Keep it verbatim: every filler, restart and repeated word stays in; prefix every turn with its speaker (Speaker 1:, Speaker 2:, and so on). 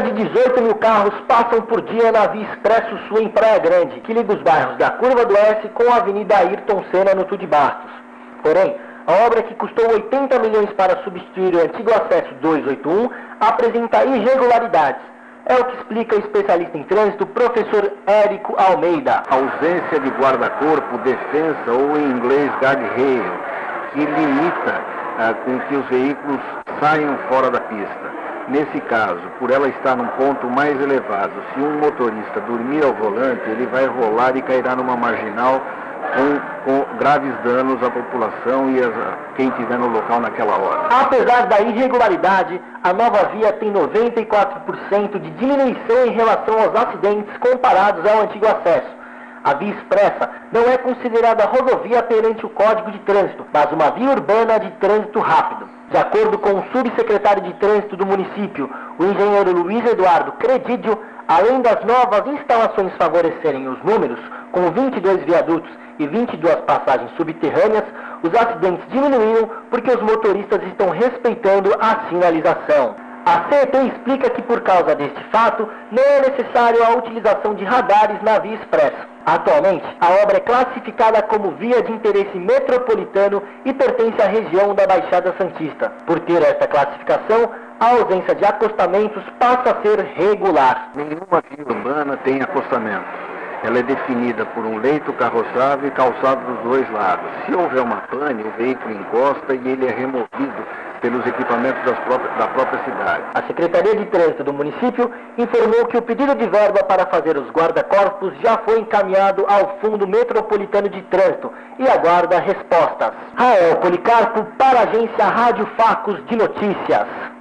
Speaker 1: de dezoito mil carros passam por dia na Via Expresso Sul em Praia Grande, que liga os bairros da Curva do S com a Avenida Ayrton Senna no Tude Bastos. Porém, a obra, que custou oitenta milhões para substituir o antigo acesso duzentos e oitenta e um, apresenta irregularidades. É o que explica o especialista em trânsito, professor Érico Almeida.
Speaker 2: A ausência de guarda-corpo, defensa ou em inglês guardrail, que limita ah, com que os veículos saiam fora da pista. Nesse caso, por ela estar num ponto mais elevado, se um motorista dormir ao volante, ele vai rolar e cairá numa marginal com, com graves danos à população e a quem estiver no local naquela hora.
Speaker 1: Apesar da irregularidade, a nova via tem noventa e quatro por cento de diminuição em relação aos acidentes comparados ao antigo acesso. A via expressa não é considerada rodovia perante o Código de Trânsito, mas uma via urbana de trânsito rápido. De acordo com o subsecretário de Trânsito do município, o engenheiro Luiz Eduardo Credidio, além das novas instalações favorecerem os números, com vinte e dois viadutos e vinte e duas passagens subterrâneas, os acidentes diminuíram porque os motoristas estão respeitando a sinalização. A C E T explica que, por causa deste fato, não é necessário a utilização de radares na via expressa. Atualmente, a obra é classificada como via de interesse metropolitano e pertence à região da Baixada Santista. Por ter esta classificação, a ausência de acostamentos passa a ser regular.
Speaker 2: Nenhuma via urbana tem acostamento. Ela é definida por um leito carroçável e calçado dos dois lados. Se houver uma pane, o veículo encosta e ele é removido pelos equipamentos das próprias, da própria cidade.
Speaker 1: A Secretaria de Trânsito do município informou que o pedido de verba para fazer os guarda-corpos já foi encaminhado ao Fundo Metropolitano de Trânsito e aguarda respostas. Rael Policarpo para a agência Rádio Facos de Notícias.